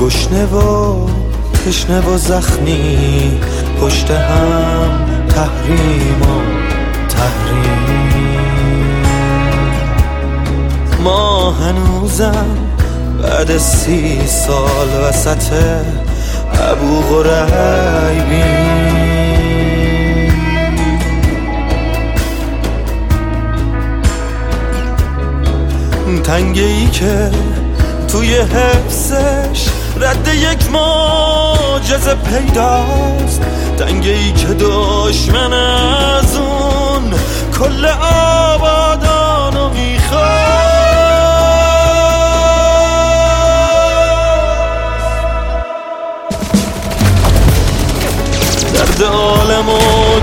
گشنه و تشنه و زخمی، پشت هم تحریم و تحریم. ما هنوزم بعد 30 سال وسط ابو غریبیم. تنگه ای که توی حفظش رد یک معجزه پیداست، تنگه ای که دشمن از اون کل آبادانو میخواد. درد عالمو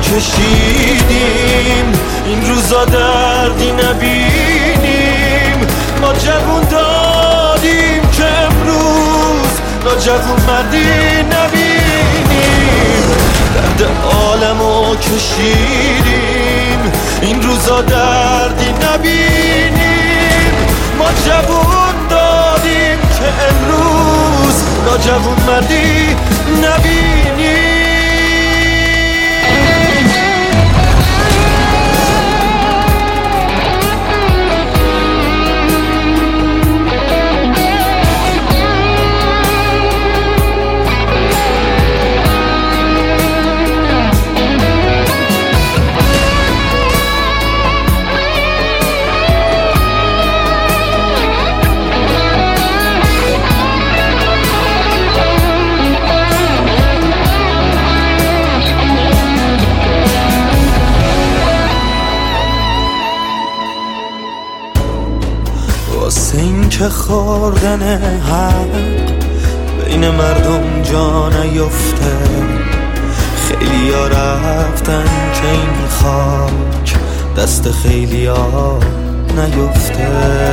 کشیدیم، این روزا دردی نبینیم. ما جوون دادیم که امروز ناجوون مردی نبینیم. درد عالمو کشیدیم، این روزا دردی نبینیم. ما جوون دادیم که امروز ناجوون مردی نبینیم. واسه این که خوردن حق بین مردم جا نیفته، خیلی ها رفتن که این خاک دست خیلی ها نیفته.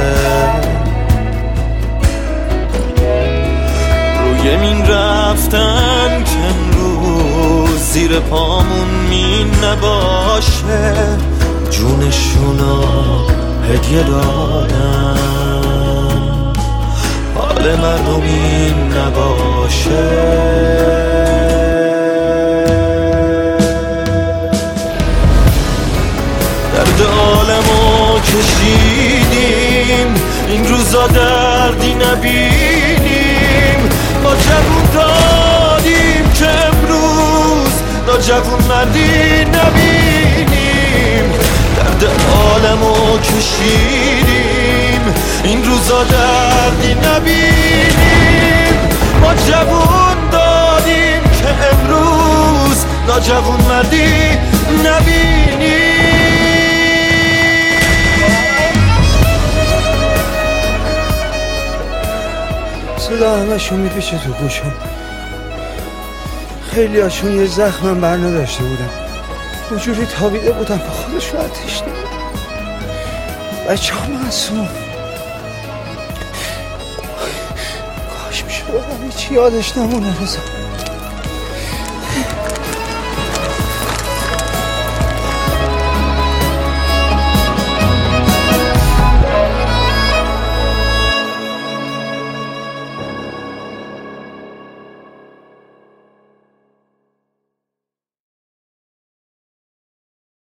روی این رفتن که امروز زیر پامون مین نباشه، جونشونو هدیه دادن، حال مردم این نباشه. درد عالمو کشیدیم، این روزا دردی نبینیم. ما جوون دادیم که امروز ناجوون مردی نبینیم. درد عالمو کشیدیم، این روزا دردی نبینیم. ما جوون دادیم که امروز ناجوون مردی نبینیم. صدا همشون میپیشه تو گوشم، خیلی هاشون یه زخمم بر نداشته بودن، اونجوری تابیده بودن با خودشون آتیش نمیدن. بچه ها معصوم، کاش میشه بودم هیچی یادش نمونه رضا.